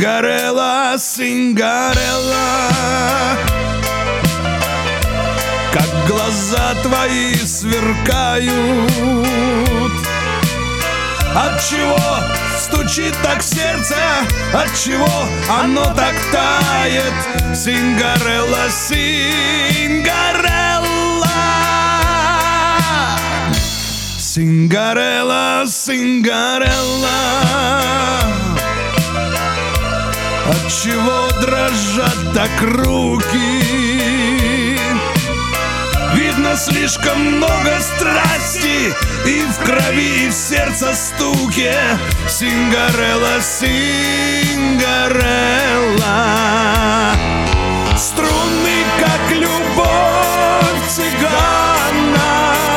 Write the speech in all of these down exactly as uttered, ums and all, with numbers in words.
Сингарелла, Сингарелла, как глаза твои сверкают. Отчего стучит так сердце, отчего оно так тает? Сингарелла, Сингарелла, Сингарелла, Сингарелла, отчего дрожат так руки? Видно, слишком много страсти и в крови, и в сердце стуке. Сингарелла, Сингарелла, струнный, как любовь цыгана,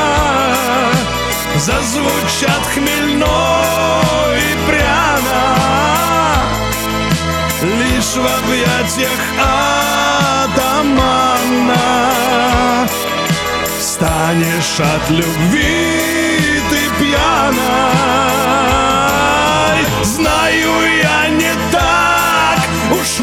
зазвучат хмельно и пряно. Лишь в объятиях атамана станешь от любви ты пьяной. Знаю, я не так уж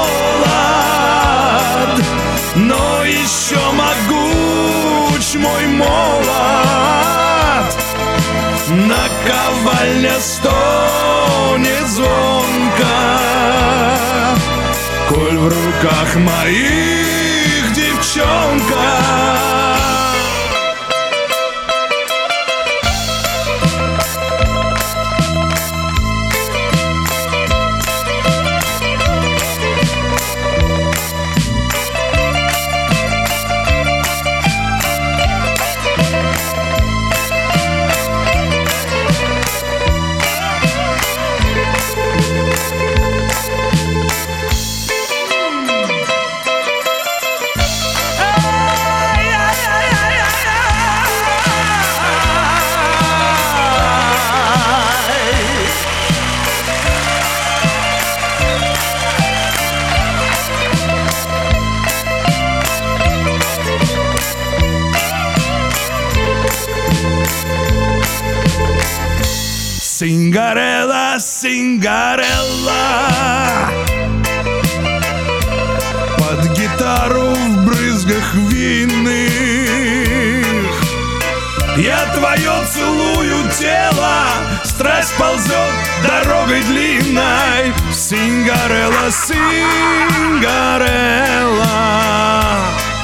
молод, но еще могуч мой молот. Наковальня стонет звонко, коль в руках моих девчонка. Сингарелла, Сингарелла, под гитару в брызгах винных я твое целую тело, страсть ползет дорогой длинной. Сингарелла, Сингарелла,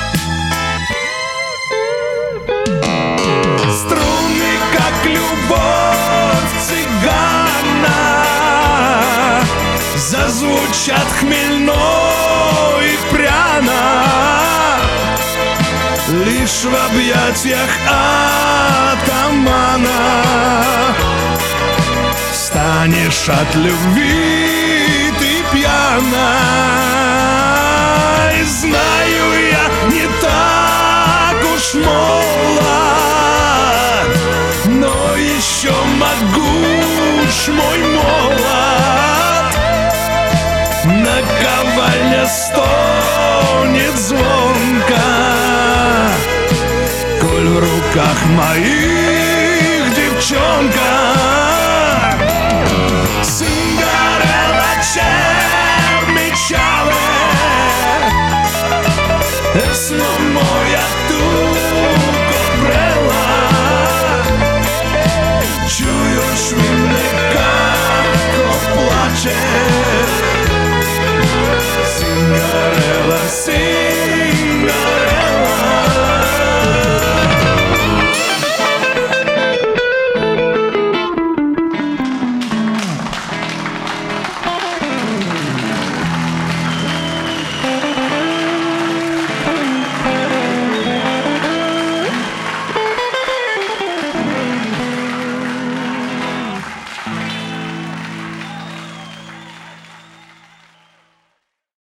струны, как любовь цыгана, зазвучат хмельно и пряно. Лишь в объятиях атамана станешь от любви ты пьяной. Знаю, я не так уж молод, но еще могуч мой молот. Наковальня стонет звонко, коль в руках моих девчонка. Сингарелла, c'è mi chale,